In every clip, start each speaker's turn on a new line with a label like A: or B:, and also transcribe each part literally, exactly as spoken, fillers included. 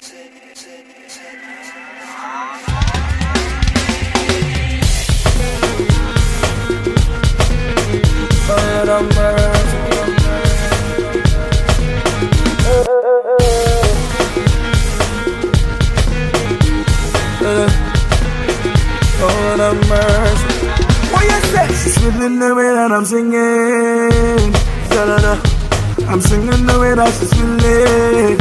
A: Lord have mercy. Lord have mercy.
B: What you say?
A: She's feeling the way that I'm singing. Da-da-da. I'm singing the way that she's feeling.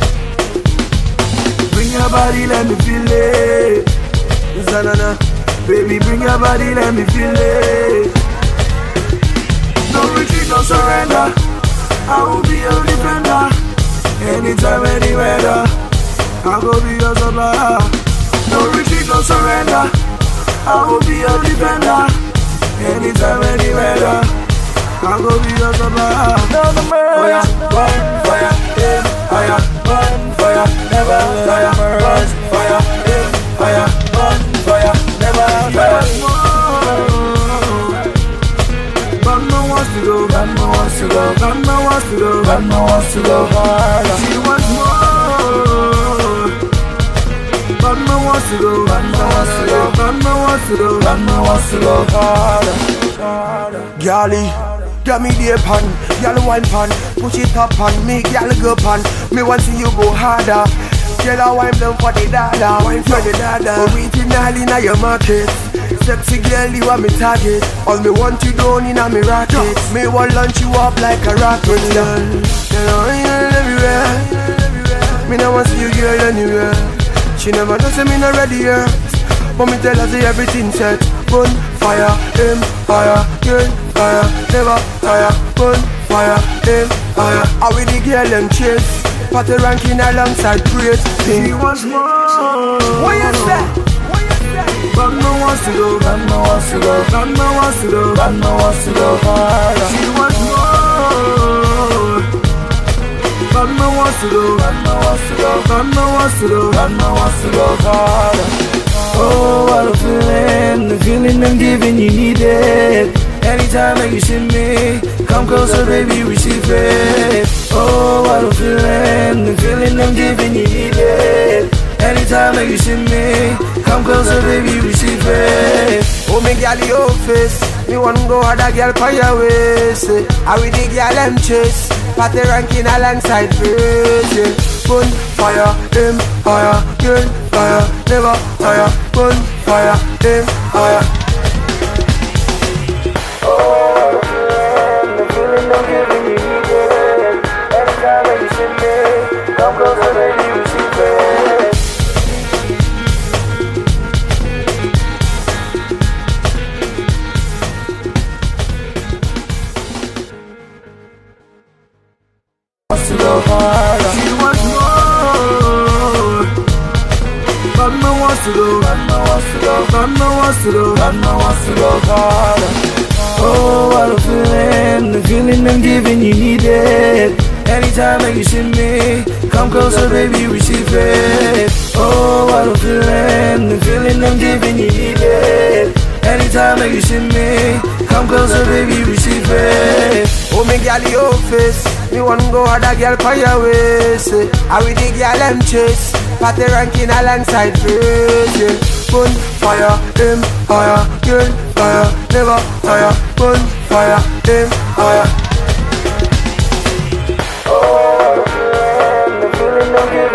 A: Bring your body, let me feel it. Da-da-da. Baby, bring your body, let me feel it. No retreat, no surrender. I will be your defender. Anytime, any weather, I will be your supplier. No retreat, no surrender. I will be your defender. Anytime, any weather, I will be your supplier. Fire, burn, fire, yeah, fire, burn, fire, never tire. Burn, fire, yeah, fire, burn, fire, never tire. Batman wants to go, Batman wants to go, Batman wants to go, Batman wants to go harder. She wants more. Batman wants to go, Batman wants to go, Batman wants to go, Batman wants to go harder, harder.
B: Girlie, got me there pan, girl wine pan, push it up pan, me girl go pan. Me want see you go harder. Girl I wine them for the dada, wine for the dada. Originally now your market. Sexy girl, you are me target. All me want you down in a me rocket. Me want launch you up like a rocket. Girl, you know you're everywhere. Me no want see you girl anywhere. She never knows say me not ready yet. But me tell her say everything set. Gun, fire, aim, fire. Girl, fire, never tire. Gun, fire, aim, fire. I with the girl them chase. Party ranking alongside praise.
A: She wants more.
B: What you say?
A: Batman wants to go, Batman wants to go, Batman wants to go, Batman wants to go harder. She wants more. Batman wants to go, Batman wants to go, Batman wants to go, Batman wants to go harder. Oh, what a feeling, the feeling I'm giving you need it. Anytime that you see me, come closer baby, receive it. Oh, what a feeling, the feeling I'm giving you need it. Anytime that you see me, come closer baby, receive it.
B: Oh me girl your face, me want go other girl for your waist. I with the girl them chase, party ranking alongside praise. Yeah. Gun, fire, aim, fire, girl, fire, never tire. Gun, fire, aim, fire.
A: Oh, the feeling I'm giving you need it. Anytime that you see me, come closer baby, receive it. To go harder. She wants more. Batman wants to go, Batman wants to go, Batman wants to go, Batman wants to go harder. Oh, what a feeling, the feeling I'm giving you need it. Anytime that you see me, come closer baby, receive it. Oh, what a feeling, the feeling I'm giving you need it. Anytime that you see me, come closer baby, receive it.
B: Oh me girl your face, me want go other girl for your waist. I with the girl them chase, party ranking alongside praise. Yeah. Gun, fire, aim, fire, girl, fire, never tire. Gun, fire, aim, fire.
A: Oh, the feeling I'm giving